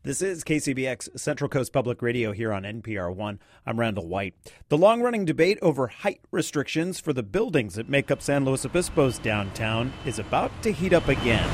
This is KCBX Central Coast Public Radio here on NPR One. I'm Randall White. The long-running debate over height restrictions for the buildings that make up San Luis Obispo's downtown is about to heat up again.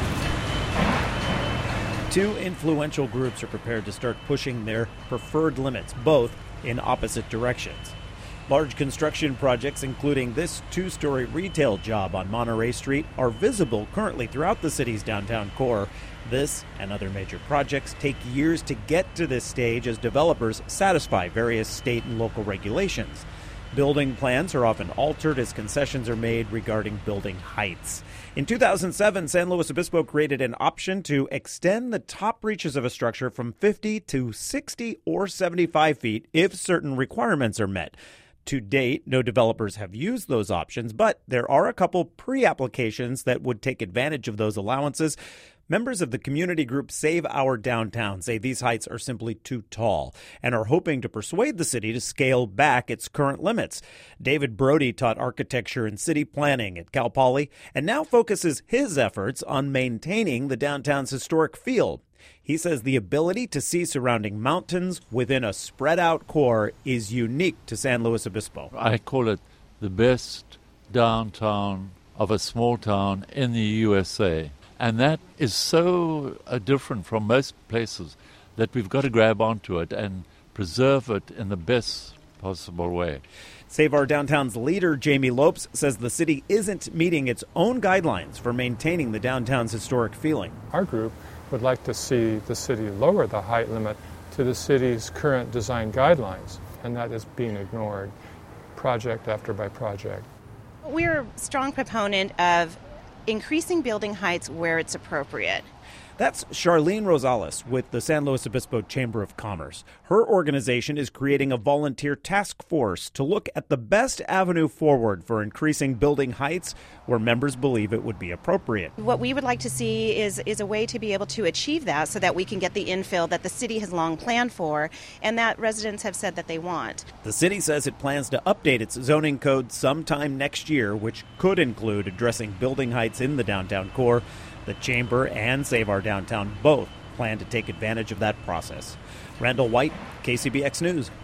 Two influential groups are prepared to start pushing their preferred limits, both in opposite directions. Large construction projects, including this two-story retail job on Monterey Street, are visible currently throughout the city's downtown core. This and other major projects take years to get to this stage as developers satisfy various state and local regulations. Building plans are often altered as concessions are made regarding building heights. In 2007, San Luis Obispo created an option to extend the top reaches of a structure from 50 to 60 or 75 feet if certain requirements are met. To date, no developers have used those options, but there are a couple pre-applications that would take advantage of those allowances. Members of the community group Save Our Downtown say these heights are simply too tall and are hoping to persuade the city to scale back its current limits. David Brody taught architecture and city planning at Cal Poly and now focuses his efforts on maintaining the downtown's historic feel. He says the ability to see surrounding mountains within a spread-out core is unique to San Luis Obispo. I call it the best downtown of a small town in the USA. And that is so different from most places that we've got to grab onto it and preserve it in the best possible way. Save Our Downtown's leader, Jamie Lopes, says the city isn't meeting its own guidelines for maintaining the downtown's historic feeling. Our group would like to see the city lower the height limit to the city's current design guidelines, and that is being ignored project after by project. We're a strong proponent of increasing building heights where it's appropriate. That's Charlene Rosales with the San Luis Obispo Chamber of Commerce. Her organization is creating a volunteer task force to look at the best avenue forward for increasing building heights where members believe it would be appropriate. What we would like to see is a way to be able to achieve that so that we can get the infill that the city has long planned for and that residents have said that they want. The city says it plans to update its zoning code sometime next year, which could include addressing building heights in the downtown core. The Chamber and Save Our Downtown both plan to take advantage of that process. Randall White, KCBX News.